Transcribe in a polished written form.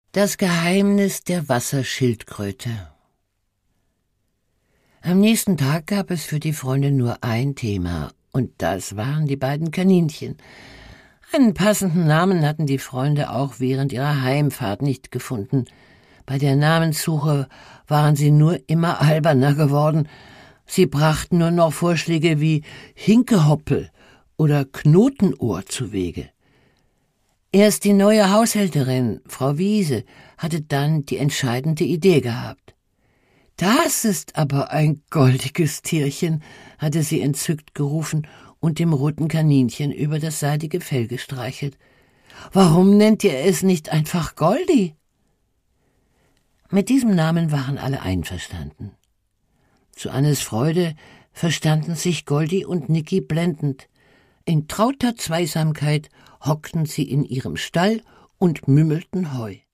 Das Geheimnis der Wasserschildkröte. Am nächsten Tag gab es für die Freunde nur ein Thema, und das waren die beiden Kaninchen. Einen passenden Namen hatten die Freunde auch während ihrer Heimfahrt nicht gefunden. Bei der Namenssuche waren sie nur immer alberner geworden. Sie brachten nur noch Vorschläge wie Hinkehoppel oder Knotenohr zuwege. Erst die neue Haushälterin, Frau Wiese, hatte dann die entscheidende Idee gehabt. »Das ist aber ein goldiges Tierchen«, hatte sie entzückt gerufen und dem roten Kaninchen über das seidige Fell gestreichelt. »Warum nennt ihr es nicht einfach Goldi?« Mit diesem Namen waren alle einverstanden. Zu Annes Freude verstanden sich Goldi und Niki blendend. In trauter Zweisamkeit hockten sie in ihrem Stall und mümmelten Heu.